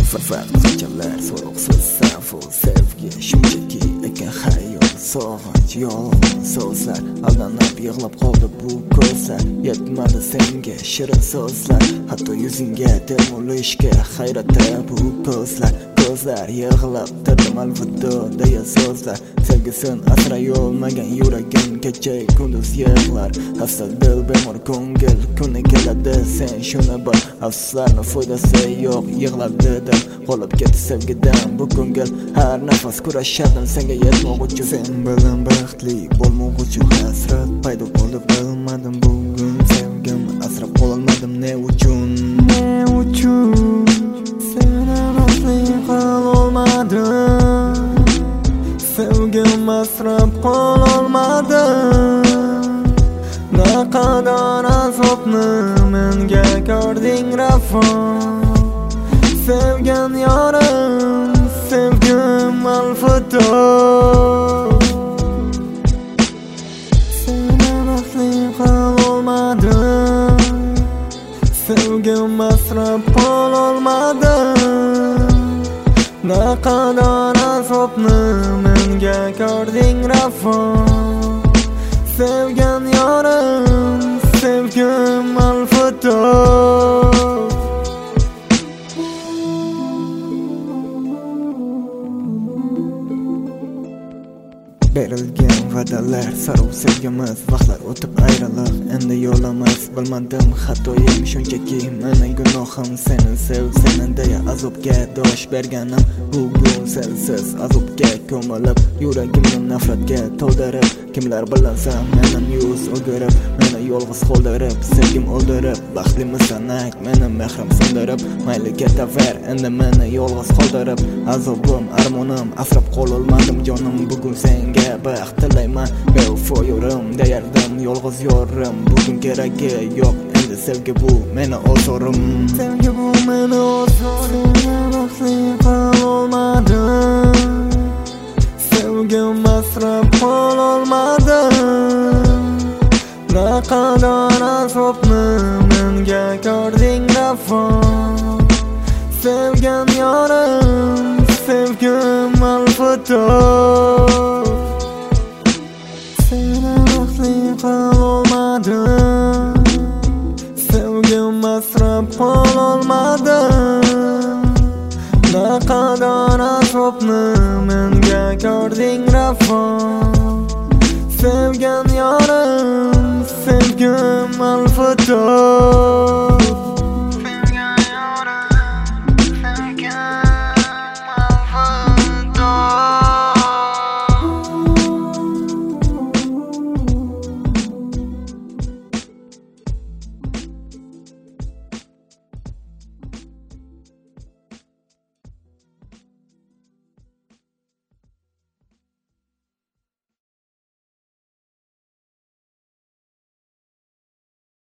Farqlichalar so'roqsiz safu sevgi shunchaki ekan xayol sog'inch yolg'on so'zlar aldanib yig'lab qoldi bu ko'zlar yetmadi senga shirin so'zlar hatto yuzingga termulishga hayratda bu ko'zlar yig'lab turdim alvido deya so'zlar sevgisin asray olmagan yuragim kecha kunduz yig'lar hasta dil bemor ko'ngil kuni keladi sen shuni bil afsuslarni foydasi yo'q yig'lab dedim qolib ketdi sevgidan bu ko'ngil har nafas kurashadim senga yetmoq uchun sen bilan baxtli bo'lmoq uchun hasrat paydo bo'ldi bilmadim bugun sevgim asrab qololmadim ne uchun seni baxtli qilolmadim sevgim asrab qololmadim naqadar azobni menga ko'rding rafo sevgan yorim sevgim alfido seni baxtli qilolmadim sevgim asrab qololmadim naqadar azobni menga ko'rding rafo sevgan yorim sevgim alfido berilgan va'dalar sarov sevgimiz vaqtlar o'tib ayriliq endi yo'limiz bilmadim xatoyim shunchaki mening gunohim seni sevsani deya azobga dosh berganim bugun sensiz azobga ko'milib yuragimni nafratga to'ldirib kimlar bilasa mening yuz o'girib meni yolg'iz qoldirib sevgim o'ldirib baxtlimisan ayt meni mehrim sindirib mayli ketaver endi meni yolg'iz qoldirib azobim armonim asrab qololmadim jonim bugun senga baxt tilayman bevafo yorim deyardim yolg'iz yorim bugun keragi yo'q endi sevgi bu meni ozorim sevgi bu meni ozorim baxtli qilolmadim sevgim asrab qololmadim naqadar azobni menga ko'rding rafo sevgan yorim sevgim alfido seni baxtli qilolmadim sevgim asrab qololmadim naqadar azobni menga ko'rding rafo sevgan yorim sevgim alfido